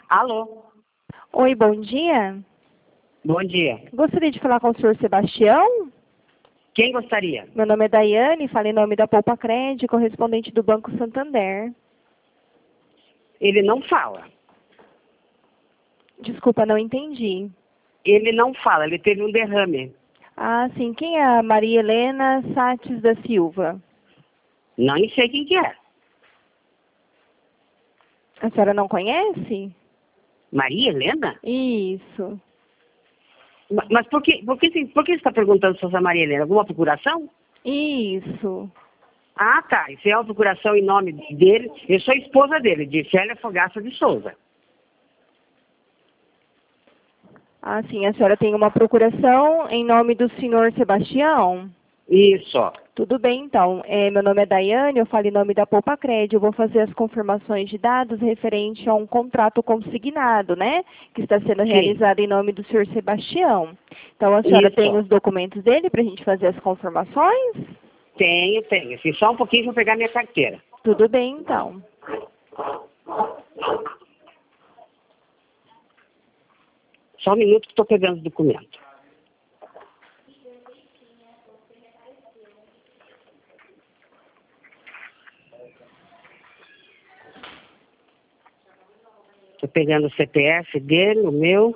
Alô? Oi, bom dia. Bom dia. Gostaria de falar com o senhor Sebastião? Quem gostaria? Meu nome é Daiane, falo em nome da Poupa Crédito, correspondente do Banco Santander. Ele não fala. Desculpa, não entendi. Ele não fala, ele teve um derrame. Ah, sim. Quem é a Maria Helena Sates da Silva? Não sei quem que é. A senhora não conhece? Maria Helena? Isso. Mas por que você está perguntando sobre a Maria Helena? Alguma procuração? Isso. Ah, tá. Isso é uma procuração em nome dele. Eu sou esposa dele, de Célia Fogaça de Souza. Ah, sim. A senhora tem uma procuração em nome do senhor Sebastião? Isso. Tudo bem, então. Meu nome é Daiane, eu falo em nome da Poupa Crédito. Eu vou fazer as confirmações de dados referente a um contrato consignado, né? Que está sendo realizado em nome do senhor Sebastião. Então, a senhora tem os documentos dele para a gente fazer as confirmações? Tenho. Assim, só um pouquinho para pegar minha carteira. Tudo bem, então. Só um minuto que estou pegando o documento. Estou pegando o CPF dele, o meu.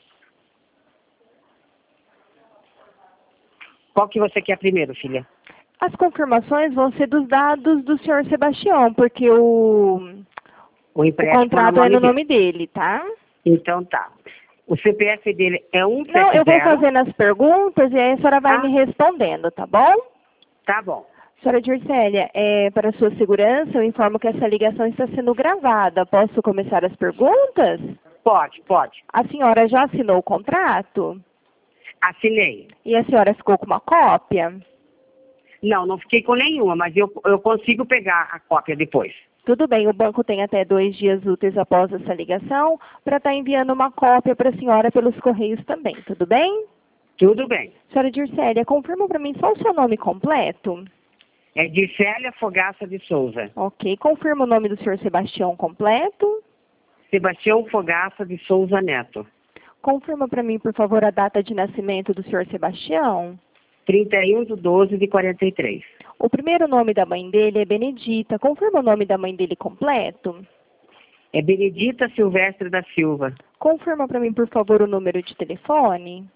Qual que você quer primeiro, filha? As confirmações vão ser dos dados do senhor Sebastião, porque o contrato é no nome dele, tá? Então tá. O CPF dele é 170... Não, eu vou fazendo as perguntas e aí a senhora vai me respondendo, tá bom? Tá bom. Senhora Dircélia, para sua segurança, eu informo que essa ligação está sendo gravada. Posso começar as perguntas? Pode. A senhora já assinou o contrato? Assinei. E a senhora ficou com uma cópia? Não fiquei com nenhuma, mas eu consigo pegar a cópia depois. Tudo bem, o banco tem até 2 dias úteis após essa ligação para estar enviando uma cópia para a senhora pelos correios também, tudo bem? Tudo bem. Senhora Dircélia, confirma para mim só o seu nome completo? É Dircélia Fogaça de Souza. Ok, confirma o nome do senhor Sebastião completo? Sebastião Fogaça de Souza Neto. Confirma para mim, por favor, a data de nascimento do senhor Sebastião? 31/12/43. O primeiro nome da mãe dele é Benedita. Confirma o nome da mãe dele completo? É Benedita Silvestre da Silva. Confirma para mim, por favor, o número de telefone?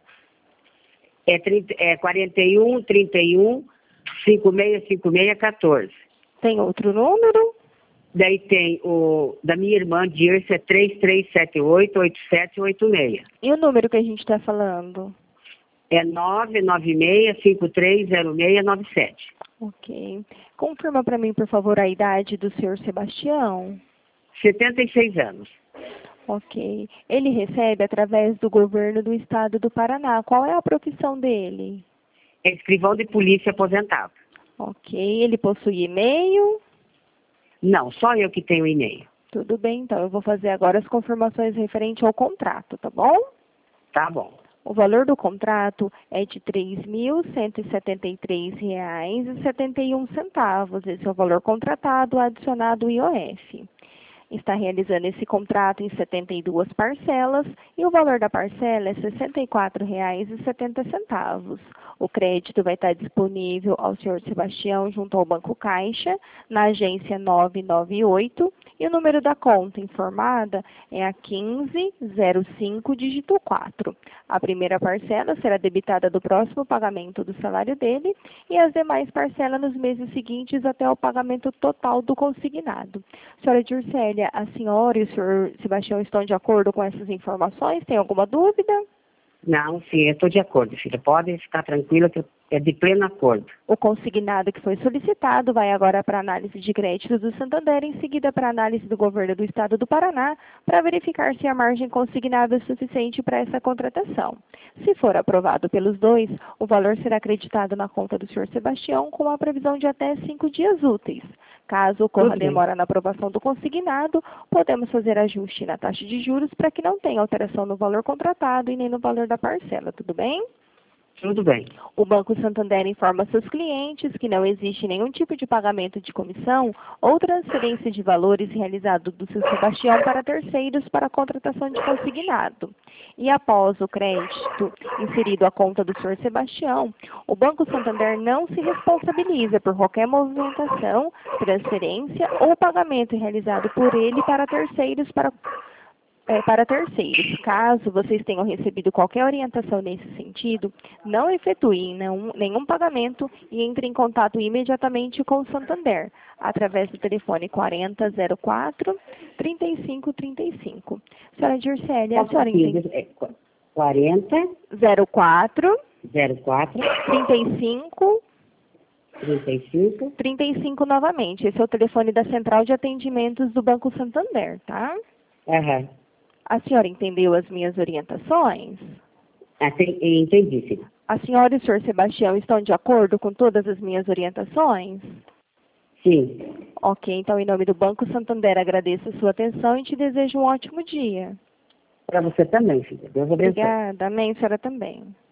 É 41 31 5656 14. Tem outro número? Daí tem o da minha irmã Dirce, é 3378 8786. E o número que a gente está falando? É 996-530697. Ok. Confirma para mim, por favor, a idade do senhor Sebastião? 76 anos. Ok. Ele recebe através do governo do estado do Paraná. Qual é a profissão dele? É escrivão de polícia aposentado. Ok. Ele possui e-mail? Não, só eu que tenho e-mail. Tudo bem, então. Eu vou fazer agora as confirmações referente ao contrato, tá bom? Tá bom. O valor do contrato é de R$ 3.173,71. Esse é o valor contratado, adicionado o IOF. Está realizando esse contrato em 72 parcelas e o valor da parcela é R$ 64,70. O crédito vai estar disponível ao senhor Sebastião junto ao Banco Caixa, na agência 998, e o número da conta informada é a 1505, dígito 4. A primeira parcela será debitada do próximo pagamento do salário dele e as demais parcelas nos meses seguintes até o pagamento total do consignado. Senhora Dircélia, a senhora e o senhor Sebastião estão de acordo com essas informações? Tem alguma dúvida? Não, sim, eu estou de acordo, filha. Pode ficar tranquila que é de pleno acordo. O consignado que foi solicitado vai agora para análise de crédito do Santander, em seguida para análise do governo do estado do Paraná, para verificar se a margem consignada é suficiente para essa contratação. Se for aprovado pelos dois, o valor será acreditado na conta do senhor Sebastião com uma previsão de até 5 dias úteis. Caso ocorra demora na aprovação do consignado, podemos fazer ajuste na taxa de juros para que não tenha alteração no valor contratado e nem no valor da parcela, tudo bem? Tudo bem. O Banco Santander informa seus clientes que não existe nenhum tipo de pagamento de comissão ou transferência de valores realizado do seu Sebastião para terceiros para a contratação de consignado. E após o crédito inserido à conta do Sr. Sebastião, o Banco Santander não se responsabiliza por qualquer movimentação, transferência ou pagamento realizado por ele para terceiros para terceiros. Caso vocês tenham recebido qualquer orientação nesse sentido, não efetuem nenhum pagamento e entrem em contato imediatamente com o Santander, através do telefone 4004-3535. Senhora Dircele, a senhora entende? 40 04 04 35 35. 35 novamente. Esse é o telefone da Central de Atendimentos do Banco Santander, tá? Aham. A senhora entendeu as minhas orientações? Entendi, sim. A senhora e o senhor Sebastião estão de acordo com todas as minhas orientações? Sim. Ok, então em nome do Banco Santander agradeço a sua atenção e te desejo um ótimo dia. Para você também, filha. Deus abençoe. Obrigada, amém, senhora também.